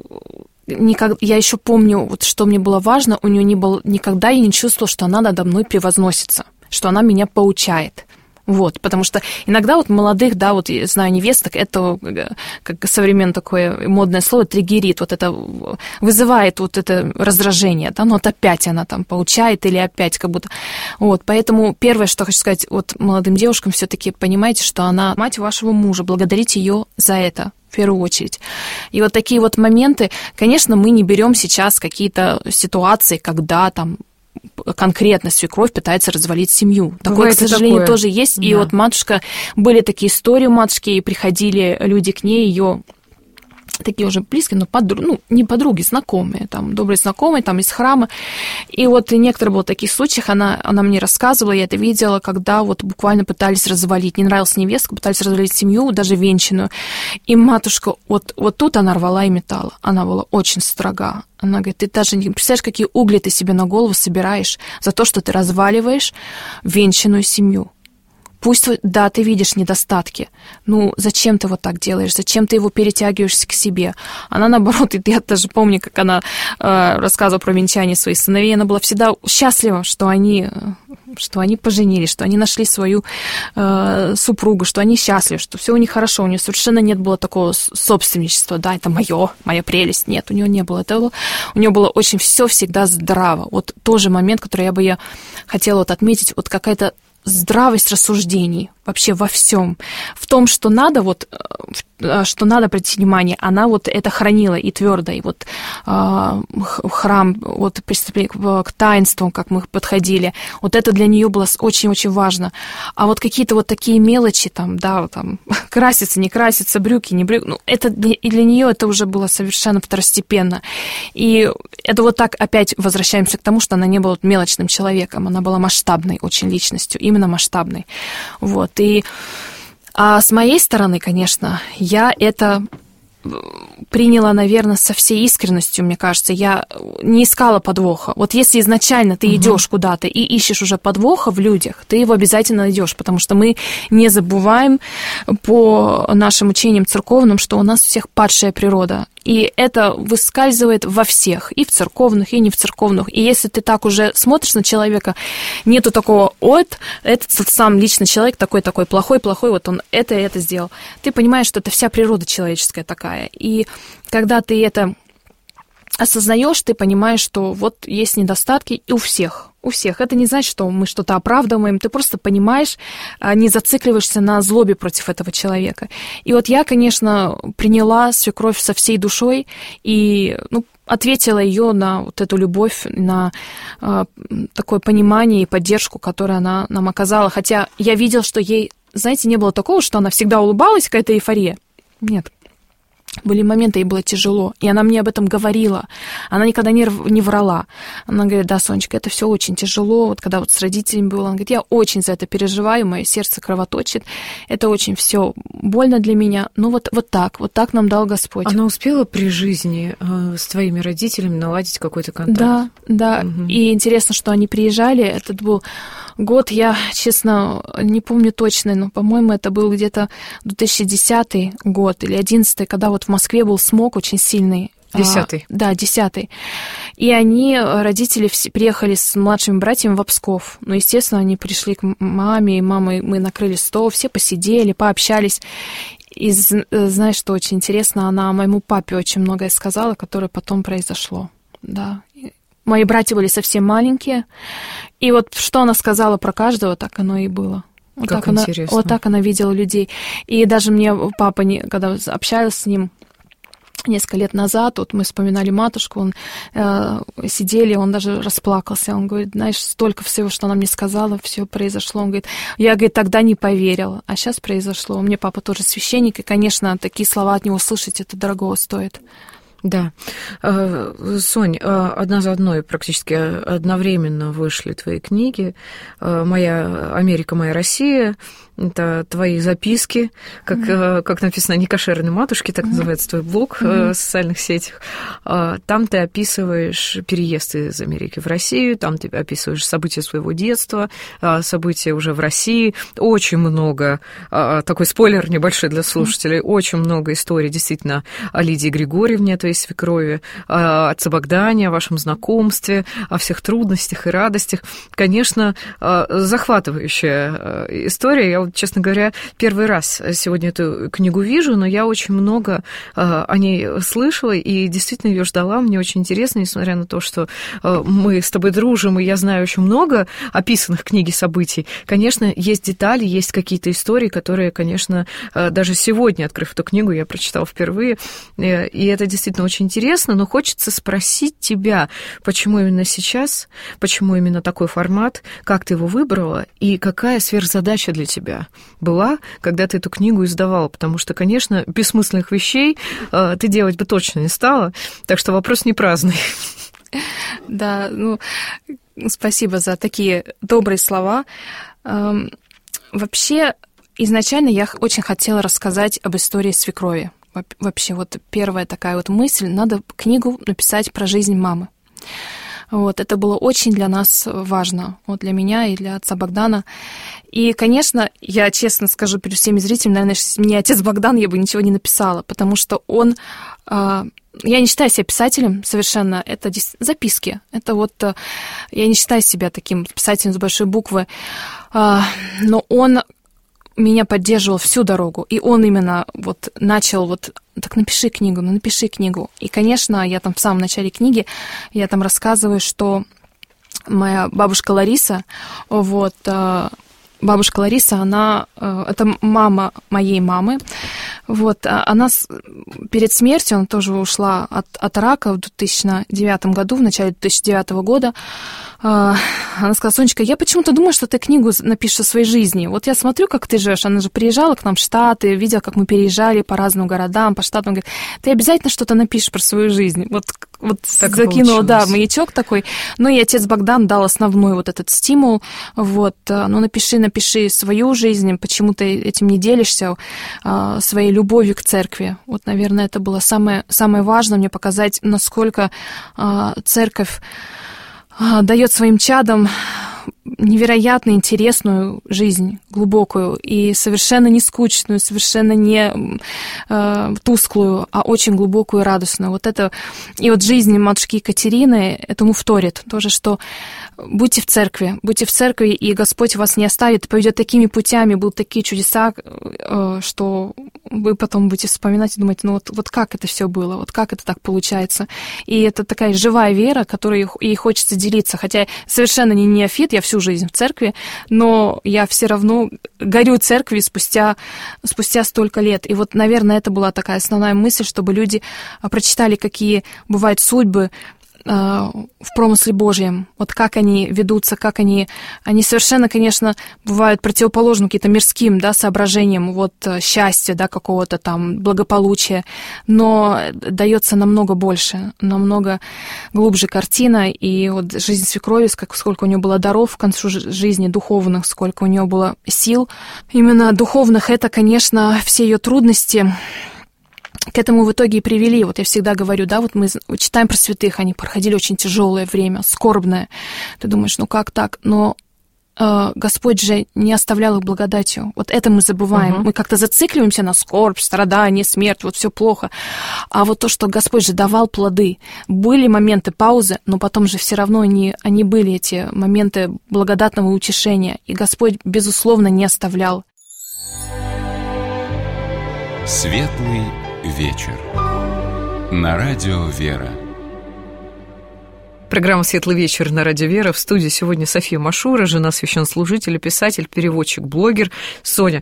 никак, я еще помню, вот что мне было важно, у нее не было, никогда я не чувствовала, что она надо мной превозносится, что она меня поучает. Вот, потому что иногда вот молодых, да, вот я знаю невесток, это, как современное такое модное слово, триггерит, вот это вызывает вот это раздражение, да, ну вот опять она там поучает или опять как будто, вот, поэтому первое, что хочу сказать вот молодым девушкам, все-таки понимайте, что она мать вашего мужа, благодарите ее за это. В первую очередь. И вот такие вот моменты, конечно, мы не берем сейчас какие-то ситуации, когда там конкретно свекровь пытается развалить семью. Такое, Бывает к сожалению, такое. тоже есть. Да. И вот матушка, были такие истории у матушки, и приходили люди к ней, ее такие уже близкие, но подруги, ну, не подруги, знакомые, там, добрые знакомые, там, из храма. И вот некоторые были таких случаях, она, она мне рассказывала, я это видела, когда вот буквально пытались развалить, не нравилась невестка, пытались развалить семью, даже венчанную. И матушка, вот, вот тут она рвала и метала. Она была очень строга. Она говорит, ты даже не представляешь, какие угли ты себе на голову собираешь за то, что ты разваливаешь венчанную семью. Пусть, да, ты видишь недостатки, ну, зачем ты вот так делаешь, зачем ты его перетягиваешься к себе? Она, наоборот, и я даже помню, как она э, рассказывала про венчание своих сыновей, она была всегда счастлива, что они, что они поженились, что они нашли свою э, супругу, что они счастливы, что все у них хорошо, у нее совершенно нет было такого собственничества, да, это мое, моя прелесть, нет, у нее не было этого, у нее было очень все всегда здраво. Вот тоже момент, который я бы я хотела вот отметить, вот какая-то здравость рассуждений вообще во всем. В том, что надо, вот, что надо обратить внимание, она вот это хранила и твердо, и вот э, храм, вот приступление к таинствам, как мы подходили, вот это для нее было очень-очень важно. А вот какие-то вот такие мелочи, там, да, там, краситься, не краситься, брюки, не брюки, ну, это и для нее это уже было совершенно второстепенно. И это вот так опять возвращаемся к тому, что она не была мелочным человеком, она была масштабной очень личностью, именно масштабной. Вот. И а с моей стороны, конечно, я это приняла, наверное, со всей искренностью, мне кажется. Я не искала подвоха. Вот если изначально ты угу. идешь куда-то и ищешь уже подвоха в людях, ты его обязательно найдешь, потому что мы не забываем по нашим учениям церковным, что у нас у всех падшая природа. И это выскальзывает во всех, и в церковных, и не в церковных. И если ты так уже смотришь на человека, нету такого, вот, этот сам лично человек такой-такой, плохой-плохой, вот он это и это сделал. Ты понимаешь, что это вся природа человеческая такая. И когда ты это осознаешь, ты понимаешь, что вот есть недостатки у всех. У всех. Это не значит, что мы что-то оправдываем. Ты просто понимаешь, не зацикливаешься на злобе против этого человека. И вот я, конечно, приняла свекровь со всей душой и, ну, ответила ее на вот эту любовь, на э, такое понимание и поддержку, которую она нам оказала. Хотя я видел, что ей, знаете, не было такого, что она всегда улыбалась, какая-то эйфория. Нет. Были моменты, ей было тяжело, и она мне об этом говорила. Она никогда не, не врала. Она говорит: да, Сонечка, это все очень тяжело. Вот когда вот с родителями было, она говорит: я очень за это переживаю, мое сердце кровоточит. Это очень все больно для меня. Ну вот, вот так, вот так нам дал Господь. Она успела при жизни э, с твоими родителями наладить какой-то контакт? Да, да. Угу. И интересно, что они приезжали. Этот был год, я, честно, не помню точно, но, по-моему, это был где-то две тысячи десятый год или одиннадцатый, когда вот в Москве был смог очень сильный. Десятый. А, да, десятый. И они, родители, все приехали с младшими братьями в Псков. Ну, естественно, они пришли к маме, и мамой мы накрыли стол, все посидели, пообщались. И знаешь, что очень интересно, она моему папе очень многое сказала, которое потом произошло. Да. Мои братья были совсем маленькие. И вот что она сказала про каждого, так оно и было. Вот как так интересно. Она, вот так она видела людей. И даже мне папа, когда общалась с ним несколько лет назад, вот мы вспоминали матушку, он э, сидели, он даже расплакался. Он говорит: знаешь, столько всего, что она мне сказала, все произошло. Он говорит: я, говорит, тогда не поверила, а сейчас произошло. У меня папа тоже священник, и, конечно, такие слова от него слышать, это дорого стоит. Да. Сонь, одна за одной практически одновременно вышли твои книги. «Моя Америка, моя Россия». Это твои записки, как, mm-hmm. как написано, «Некошерные матушки», так mm-hmm. называется твой блог mm-hmm. в социальных сетях. Там ты описываешь переезд из Америки в Россию, там ты описываешь события своего детства, события уже в России. Очень много, такой спойлер небольшой для слушателей, mm-hmm. очень много историй действительно о Лидии Григорьевне, твоей свекрови, о отце Богдане, о вашем знакомстве, о всех трудностях и радостях. Конечно, захватывающая история. Я, честно говоря, первый раз сегодня эту книгу вижу, но я очень много о ней слышала и действительно ее ждала. Мне очень интересно, несмотря на то, что мы с тобой дружим, и я знаю очень много описанных в книге событий. Конечно, есть детали, есть какие-то истории, которые, конечно, даже сегодня, открыв эту книгу, я прочитала впервые, и это действительно очень интересно, но хочется спросить тебя, почему именно сейчас, почему именно такой формат, как ты его выбрала, и какая сверхзадача для тебя была, когда ты эту книгу издавала, потому что, конечно, бессмысленных вещей э, ты делать бы точно не стала, так что вопрос не праздный. Да, ну, спасибо за такие добрые слова. Эм, вообще, изначально я очень хотела рассказать об истории свекрови. Вообще, вот первая такая вот мысль, надо книгу написать про жизнь мамы. Вот, это было очень для нас важно, вот для меня и для отца Богдана. И, конечно, я честно скажу перед всеми зрителями, наверное, если бы не отец Богдан, я бы ничего не написала, потому что он... Э, я не считаю себя писателем совершенно, это записки. Это вот... Э, я не считаю себя таким писателем с большой буквы, э, но он меня поддерживал всю дорогу, и он именно вот начал вот... Так напиши книгу, ну напиши книгу. И, конечно, я там в самом начале книги, я там рассказываю, что моя бабушка Лариса, вот, бабушка Лариса, она, это мама моей мамы, вот, она перед смертью, она тоже ушла от, от рака в две тысячи девятом году, в начале две тысячи девятого года. Она сказала: Сонечка, я почему-то думаю, что ты книгу напишешь о своей жизни. Вот я смотрю, как ты живешь. Она же приезжала к нам в Штаты, видела, как мы переезжали по разным городам, по штатам. Говорит: ты обязательно что-то напишешь про свою жизнь. Вот, вот закинула, да, маячок такой. Ну и отец Богдан дал основной вот этот стимул. Вот, ну напиши, напиши свою жизнь, почему ты этим не делишься, своей любовью к церкви. Вот, наверное, это было самое, самое важное, мне показать, насколько церковь дает своим чадам невероятно интересную жизнь, глубокую и совершенно не скучную, совершенно не э, тусклую, а очень глубокую и радостную. Вот это, и вот жизнь матушки Екатерины этому вторит. Тоже, что будьте в церкви, будьте в церкви, и Господь вас не оставит, поведет такими путями, будут такие чудеса, э, что вы потом будете вспоминать и думать, ну вот, вот как это все было, вот как это так получается. И это такая живая вера, которой ей хочется делиться. Хотя совершенно не неофит, я всю жизнь в церкви, но я все равно горю церкви спустя, спустя столько лет. И вот, наверное, это была такая основная мысль, чтобы люди прочитали, какие бывают судьбы в промысле Божьем, вот как они ведутся, как они, они совершенно, конечно, бывают противоположны каким-то мирским, да, соображениям, вот счастья, да, какого-то там благополучия, но дается намного больше, намного глубже картина, и вот жизнь свекрови, сколько у нее было даров к концу жизни духовных, сколько у нее было сил, именно духовных, это, конечно, все ее трудности к этому в итоге и привели. Вот я всегда говорю, да, вот мы читаем про святых, они проходили очень тяжелое время, скорбное. Ты думаешь, ну как так? Но э, Господь же не оставлял их благодатью. Вот это мы забываем. Uh-huh. Мы как-то зацикливаемся на скорбь, страдания, смерть, вот все плохо. А вот то, что Господь же давал плоды. Были моменты паузы, но потом же все равно они, они были, эти моменты благодатного утешения. И Господь, безусловно, не оставлял. Светлый вечер. На радио «Вера». Программа «Светлый вечер» на радио «Вера». В студии сегодня София Машура, жена священнослужителя, писатель, переводчик, блогер. Соня,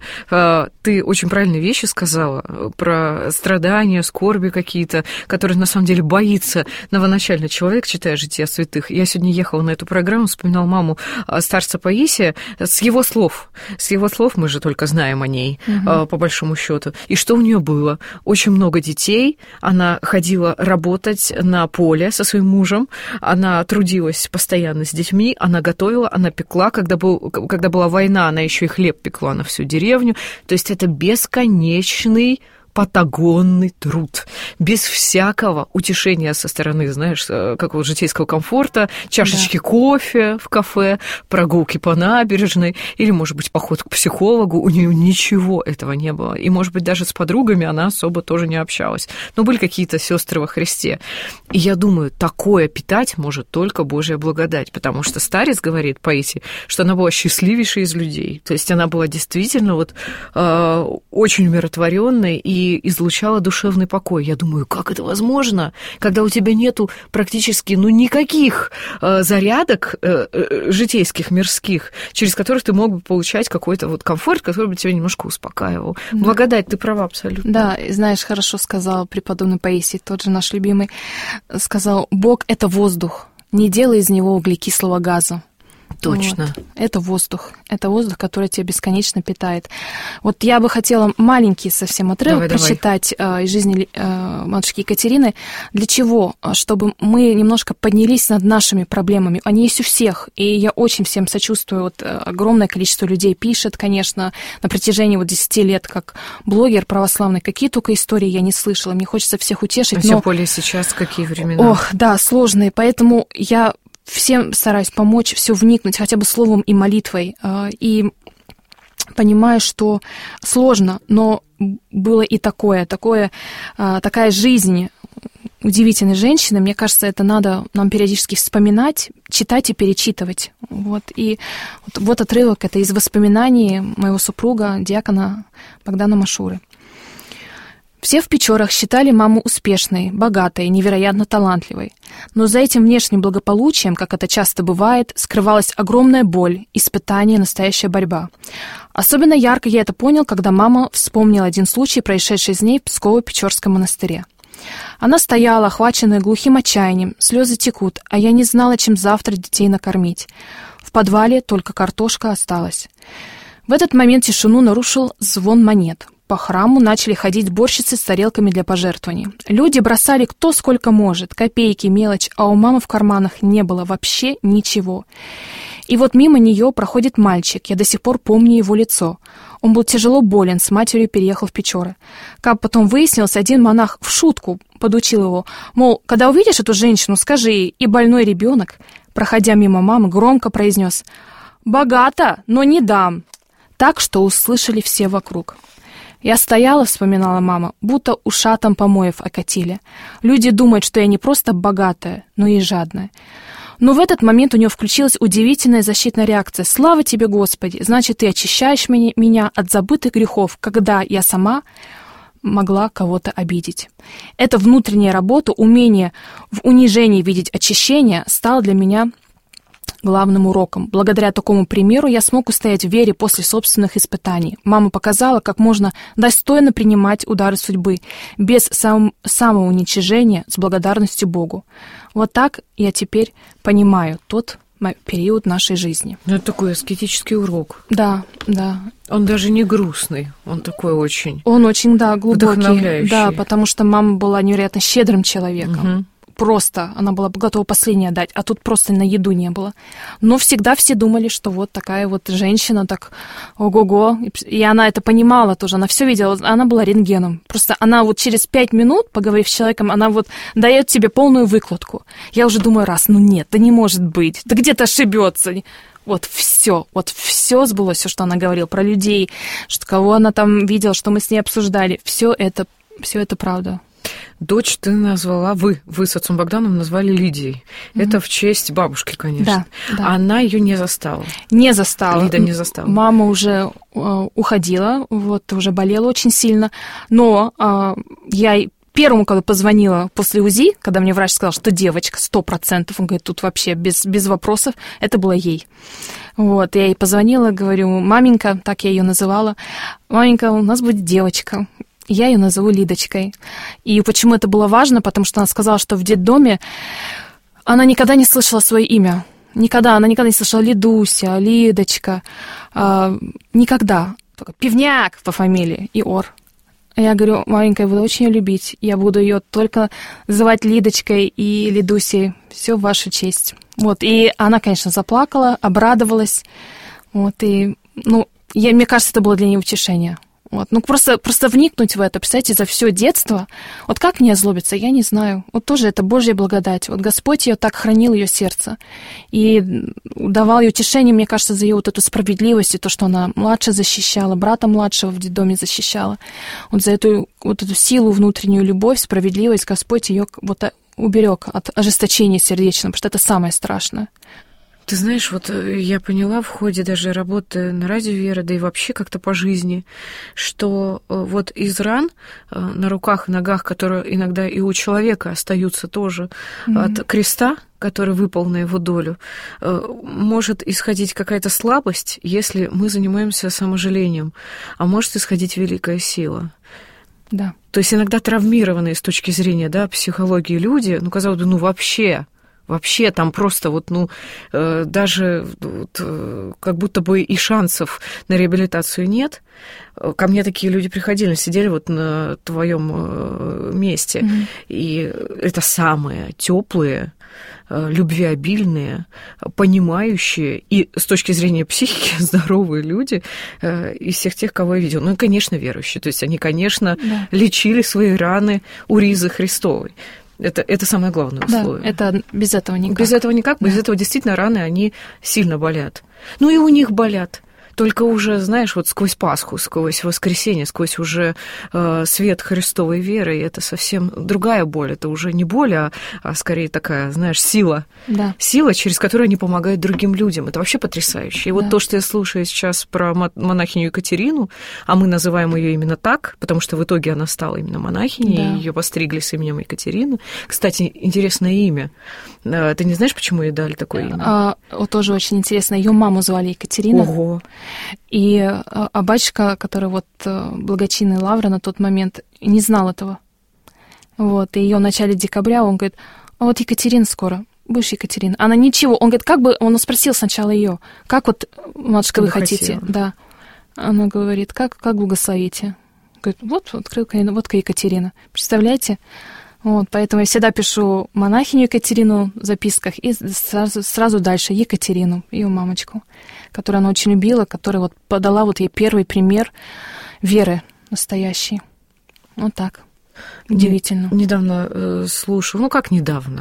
ты очень правильные вещи сказала про страдания, скорби какие-то, которые на самом деле боится новоначальный человек, читая «Жития святых». Я сегодня ехала на эту программу, вспоминала маму старца Паисия с его слов. С его слов мы же только знаем о ней, угу. по большому счету. И что у нее было? Очень много детей. Она ходила работать на поле со своим мужем. Она трудилась постоянно с детьми, она готовила, она пекла. Когда, был, когда была война, она еще и хлеб пекла на всю деревню. То есть это бесконечный патагонный труд, без всякого утешения со стороны, знаешь, какого-то житейского комфорта, чашечки да. кофе в кафе, прогулки по набережной или, может быть, поход к психологу. У нее ничего этого не было. И, может быть, даже с подругами она особо тоже не общалась. Но были какие-то сестры во Христе. И я думаю, такое питать может только Божья благодать, потому что старец говорит, Паисий, что она была счастливейшей из людей. То есть она была действительно вот э, очень умиротворенной и излучала душевный покой. Я думаю, как это возможно, когда у тебя нету практически ну, никаких э, зарядок э, э, житейских, мирских, через которых ты мог бы получать какой-то вот комфорт, который бы тебя немножко успокаивал. Да. Благодать, ты права абсолютно. Да, и знаешь, хорошо сказал преподобный Паисий, тот же наш любимый, сказал, Бог — это воздух, не делай из него углекислого газа. Точно. Вот. Это воздух. Это воздух, который тебя бесконечно питает. Вот я бы хотела маленький совсем отрывок давай, прочитать давай. из жизни матушки Екатерины. Для чего? Чтобы мы немножко поднялись над нашими проблемами. Они есть у всех. И я очень всем сочувствую. Вот огромное количество людей пишет, конечно, на протяжении вот десяти лет как блогер православный. Какие только истории я не слышала. Мне хочется всех утешить. А но... тем более сейчас какие времена. Ох, да, сложные. Поэтому я... всем стараюсь помочь, все вникнуть, хотя бы словом и молитвой. И понимаю, что сложно, но было и такое, такое такая жизнь удивительной женщины. Мне кажется, это надо нам периодически вспоминать, читать и перечитывать. Вот. И вот, вот отрывок, это из воспоминаний моего супруга, диакона Богдана Машуры. Все в Печорах считали маму успешной, богатой, невероятно талантливой. Но за этим внешним благополучием, как это часто бывает, скрывалась огромная боль, испытание, настоящая борьба. Особенно ярко я это понял, когда мама вспомнила один случай, происшедший с ней в Псково-Печорском монастыре. Она стояла, охваченная глухим отчаянием, слезы текут, а я не знала, чем завтра детей накормить. В подвале только картошка осталась. В этот момент тишину нарушил звон монет. По храму начали ходить сборщицы с тарелками для пожертвований. Люди бросали кто сколько может, копейки, мелочь, а у мамы в карманах не было вообще ничего. И вот мимо нее проходит мальчик, я до сих пор помню его лицо. Он был тяжело болен, с матерью переехал в Печоры. Как потом выяснилось, один монах в шутку подучил его, мол, когда увидишь эту женщину, скажи ей, и больной ребенок, проходя мимо мамы, громко произнес: «Богато, но не дам». Так что услышали все вокруг. Я стояла, вспоминала мама, будто ушатом помоев окатили. Люди думают, что я не просто богатая, но и жадная. Но в этот момент у нее включилась удивительная защитная реакция. «Слава тебе, Господи! Значит, ты очищаешь меня от забытых грехов, когда я сама могла кого-то обидеть». Эта внутренняя работа, умение в унижении видеть очищение, стало для меня главным уроком. Благодаря такому примеру я смог устоять в вере после собственных испытаний. Мама показала, как можно достойно принимать удары судьбы, без сам, самоуничижения, с благодарностью Богу. Вот так я теперь понимаю тот период нашей жизни. Ну, это такой аскетический урок. Да, да. Он даже не грустный, он такой очень... Он очень, да, глубокий. Вдохновляющий. Да, потому что мама была невероятно щедрым человеком. Угу. Просто она была готова последнее отдать, а тут просто на еду не было. Но всегда все думали, что вот такая вот женщина, так ого-го. И она это понимала тоже, она все видела, она была рентгеном. Просто она вот через пять минут, поговорив с человеком, она вот дает тебе полную выкладку. Я уже думаю раз, ну нет, да не может быть, да где-то ошибется. Вот все, вот все сбылось, все, что она говорила про людей, что кого она там видела, что мы с ней обсуждали. Все это, все это правда. Дочь ты назвала, вы, вы с отцом Богданом назвали Лидией. Mm-hmm. Это в честь бабушки, конечно. Да, да. Она ее не застала. Не застала. Лида не застала. Мама уже э, уходила, вот, уже болела очень сильно. Но э, я первому, когда позвонила после УЗИ, когда мне врач сказал, что девочка, сто процентов, он говорит, тут вообще без, без вопросов, это было ей. Вот, я ей позвонила, говорю, маменька, так я ее называла, маменька, у нас будет девочка. Я ее назову Лидочкой. И почему это было важно? Потому что она сказала, что в детдоме она никогда не слышала свое имя. Никогда. Она никогда не слышала Лидуся, Лидочка. Э, никогда. Только Пивняк по фамилии и Ор. Я говорю, маленькая, я буду очень ее любить. Я буду ее только называть Лидочкой и Лидусей. Все в вашу честь. Вот. И она, конечно, заплакала, обрадовалась. Вот. И, ну, я, мне кажется, это было для нее утешение. Вот. Ну, просто, просто вникнуть в это, представьте, за все детство. Вот как мне озлобиться, я не знаю. Вот тоже это Божья благодать. Вот Господь ее так хранил, ее сердце. И давал ей утешение, мне кажется, за ее вот эту справедливость, и то, что она младше защищала, брата младшего в детдоме защищала. Вот за эту, вот эту силу, внутреннюю любовь, справедливость Господь ее вот уберег от ожесточения сердечного, потому что это самое страшное. Ты знаешь, вот я поняла в ходе даже работы на радио Вера, да и вообще как-то по жизни, что вот из ран на руках и ногах, которые иногда и у человека остаются тоже mm-hmm. от креста, который выпал на его долю, может исходить какая-то слабость, если мы занимаемся саможалением, а может исходить великая сила. Да. То есть иногда травмированные с точки зрения, да, психологии люди, ну, казалось бы, ну, вообще... Вообще там просто вот, ну, э, даже вот, э, как будто бы и шансов на реабилитацию нет. Ко мне такие люди приходили, сидели вот на твоем э, месте, mm-hmm. и это самые теплые, э, любвеобильные, понимающие и с точки зрения психики здоровые люди э, из всех тех, кого я видела. Ну, и, конечно, верующие. То есть они, конечно, да. лечили свои раны у ризы Христовой. Это, это самое главное условие. Да, это без этого никак. Без этого никак, да. Без этого действительно раны, они сильно болят. Ну и у них болят. Только уже, знаешь, вот сквозь Пасху, сквозь воскресенье, сквозь уже э, свет Христовой веры, и это совсем другая боль. Это уже не боль, а, а скорее такая, знаешь, сила. Да. Сила, через которую они помогают другим людям. Это вообще потрясающе. И вот да. то, что я слушаю сейчас про монахиню Екатерину, а мы называем ее именно так, потому что в итоге она стала именно монахиней, да. и ее постригли с именем Екатерины. Кстати, интересное имя. Ты не знаешь, почему ей дали такое имя? А, вот тоже очень интересно. Ее маму звали Екатерина. Ого! И а батюшка, который вот благочинный лавра на тот момент, не знал этого. Вот, и ее в начале декабря, он говорит, а вот Екатерина скоро, будешь Екатерина. Она ничего, он говорит, как бы, он спросил сначала ее, как вот, матушка, вы хотите? Хотела. Да. Она говорит, как, как благословите? Говорит, вот, открыл, вот Екатерина. Представляете? Вот, поэтому я всегда пишу монахиню Екатерину в записках и сразу, сразу дальше Екатерину, ее мамочку, которую она очень любила, которая вот подала вот ей первый пример веры настоящей. Вот так. Удивительно. Недавно э, слушаю, ну как недавно?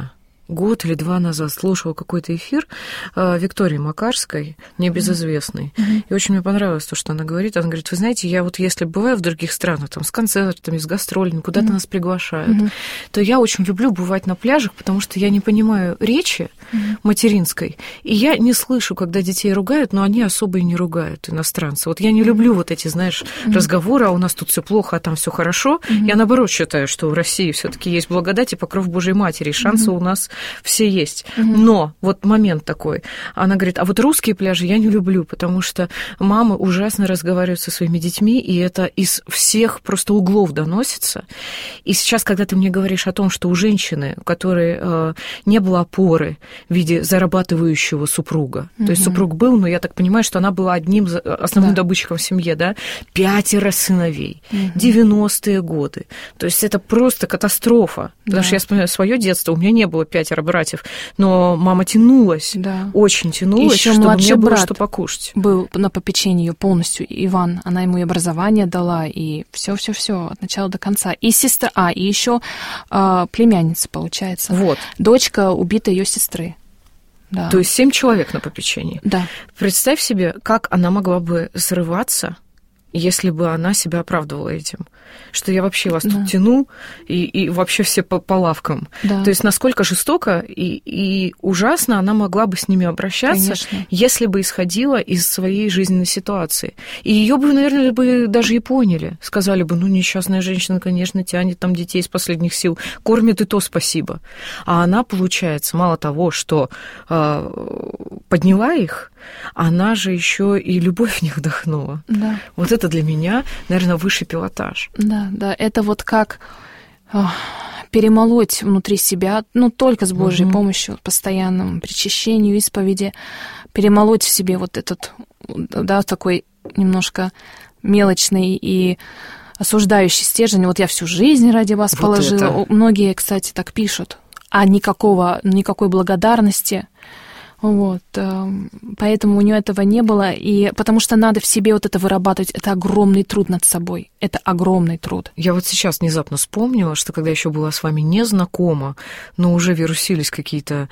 год или два назад слушала какой-то эфир Виктории Макарской, небезызвестной, mm-hmm. и очень мне понравилось то, что она говорит. Она говорит, вы знаете, я вот если бываю в других странах, там, с концертами, с гастролями, куда-то mm-hmm. нас приглашают, mm-hmm. то я очень люблю бывать на пляжах, потому что я не понимаю речи mm-hmm. материнской, и я не слышу, когда детей ругают, но они особо и не ругают, иностранцы. Вот я не люблю вот эти, знаешь, mm-hmm. разговоры, а у нас тут все плохо, а там все хорошо. Mm-hmm. Я, наоборот, считаю, что в России все таки есть благодать и покров Божьей Матери, и шансы mm-hmm. у нас все есть. Mm-hmm. Но вот момент такой. Она говорит, а вот русские пляжи я не люблю, потому что мамы ужасно разговаривают со своими детьми, и это из всех просто углов доносится. И сейчас, когда ты мне говоришь о том, что у женщины, у которой э, не было опоры в виде зарабатывающего супруга, mm-hmm. то есть супруг был, но я так понимаю, что она была одним основным да. добытчиком в семье, да, пятеро сыновей, mm-hmm. девяностые годы. То есть это просто катастрофа. Потому да. что я вспоминаю свое детство, у меня не было пятеро братьев, но мама тянулась, да. очень тянулась, ещё чтобы мне было брат что покушать. Был на попечении ее полностью, Иван, она ему и образование дала, и все-все-все от начала до конца. И сестра, а, и еще а, племянница, получается. Вот. Дочка убита ее сестры. Да. То есть семь человек на попечении. Да. Представь себе, как она могла бы срываться, если бы она себя оправдывала этим. Что я вообще вас да. тут тяну, и, и вообще все по, по лавкам. Да. То есть насколько жестоко и, и ужасно она могла бы с ними обращаться, конечно. Если бы исходила из своей жизненной ситуации. И ее бы, наверное, бы даже и поняли. Сказали бы, ну, несчастная женщина, конечно, тянет там детей из последних сил, кормит и то спасибо. А она, получается, мало того, что э, подняла их, она же еще и любовь в них вдохнула. Да. Вот это для меня, наверное, высший пилотаж. Да, да, это вот как о, перемолоть внутри себя, ну, только с Божьей угу. помощью, постоянным причащению, исповеди, перемолоть в себе вот этот, да, такой немножко мелочный и осуждающий стержень. Вот я всю жизнь ради вас вот положила. Это. Многие, кстати, так пишут, а никакого, никакой благодарности. Вот, поэтому у нее этого не было, и потому что надо в себе вот это вырабатывать, это огромный труд над собой, это огромный труд. Я вот сейчас внезапно вспомнила, что когда еще была с вами не знакома, но уже вирусились какие-то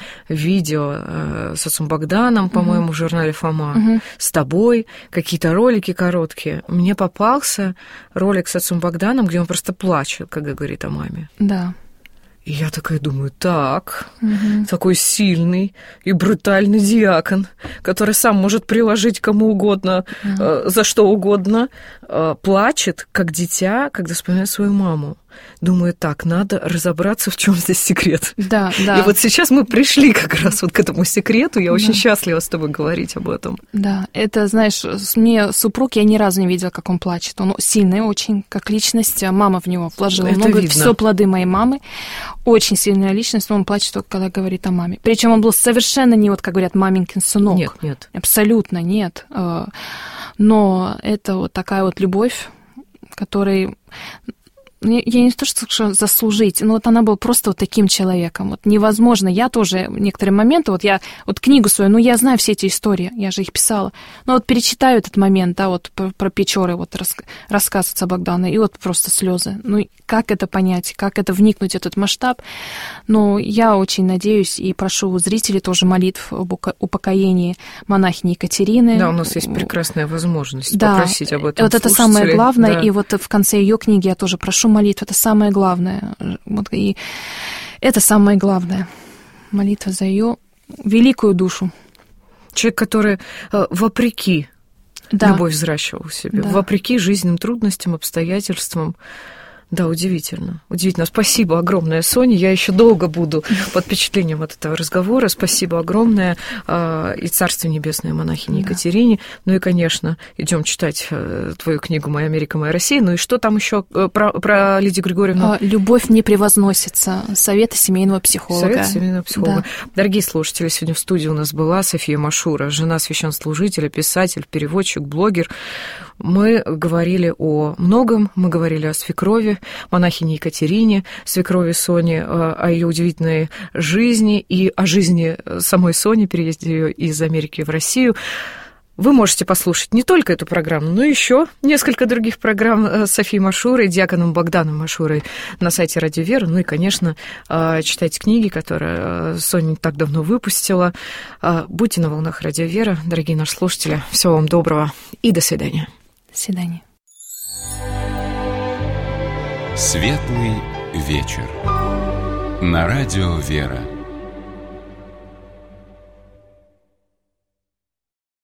видео с отцом Богданом, по-моему, uh-huh. в журнале «Фома», uh-huh. с тобой, какие-то ролики короткие. Мне попался ролик с отцом Богданом, где он просто плачет, когда говорит о маме. Да. И я такая думаю, так, угу. такой сильный и брутальный диакон, который сам может приложить кому угодно, угу. э, за что угодно, э, плачет, как дитя, когда вспоминает свою маму. Думаю, так, надо разобраться, в чем здесь секрет. Да, да. И вот сейчас мы пришли как раз вот к этому секрету. Я очень да. счастлива с тобой говорить об этом. Да, это, знаешь, мне супруг, я ни разу не видела, как он плачет. Он сильный очень, как личность. Мама в него вложила это много. Все плоды моей мамы. Очень сильная личность, но он плачет только, когда говорит о маме. Причем он был совершенно не, вот, как говорят, маменькин сынок. Нет, нет. Абсолютно нет. Но это вот такая вот любовь, которой... Я не то, что заслужить, но вот она была просто вот таким человеком. Вот невозможно. Я тоже в некоторые моменты, вот я вот книгу свою, ну, я знаю все эти истории, я же их писала. Но вот перечитаю этот момент, да, вот про, про Печоры, вот рас, рассказ отца Богдана, и вот просто слезы. Ну, как это понять, как это вникнуть в этот масштаб? Но я очень надеюсь и прошу у зрителей тоже молитв об упокоении монахини Екатерины. Да, у нас есть прекрасная возможность да, попросить об этом вот это самое главное, да. И вот в конце ее книги я тоже прошу молитва, это самое главное. Вот, и это самое главное. Молитва за ее великую душу. Человек, который вопреки да. любовь взращивал в себе, да. вопреки жизненным трудностям, обстоятельствам. Да, удивительно. Удивительно. Спасибо огромное, Соня. Я еще долго буду под впечатлением от этого разговора. Спасибо огромное и Царствие Небесное монахине да. Екатерине. Ну и, конечно, идем читать твою книгу «Моя Америка, моя Россия». Ну и что там еще про, про Лидию Григорьевну? Любовь не превозносится. Советы семейного психолога. Советы семейного психолога. Да. Дорогие слушатели, сегодня в студии у нас была София Машура, жена священнослужителя, писатель, переводчик, блогер. Мы говорили о многом. Мы говорили о свекрови, монахине Екатерине, свекрови Сони, о ее удивительной жизни и о жизни самой Сони, переезде ее из Америки в Россию. Вы можете послушать не только эту программу, но еще несколько других программ с Софией Машурой, диаконом Богданом Машурой на сайте Радио Вера. Ну и, конечно, читайте книги, которые Соня так давно выпустила. Будьте на волнах Радио Вера, дорогие наши слушатели. Всего вам доброго и до свидания. До свидания. Светлый вечер. На Радио Вера.